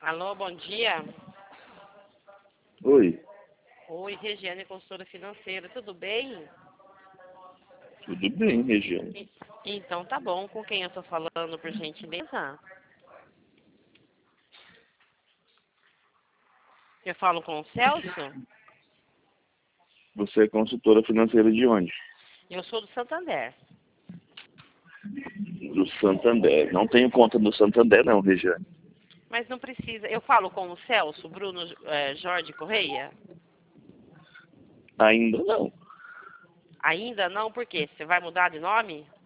Alô, bom dia. Oi, Oi, Regiane, consultora financeira, tudo bem? tudo bem, Regiane? Então tá bom, com quem eu tô falando, por gentileza? Eu falo com o Celso? Você é consultora financeira de onde? Eu sou do Santander. Do Santander. Não tenho conta no Santander, não, Regiane. Mas não precisa. Eu falo com o Celso, Bruno Jorge Correia? Ainda não. Ainda não, por quê? Você vai mudar de nome?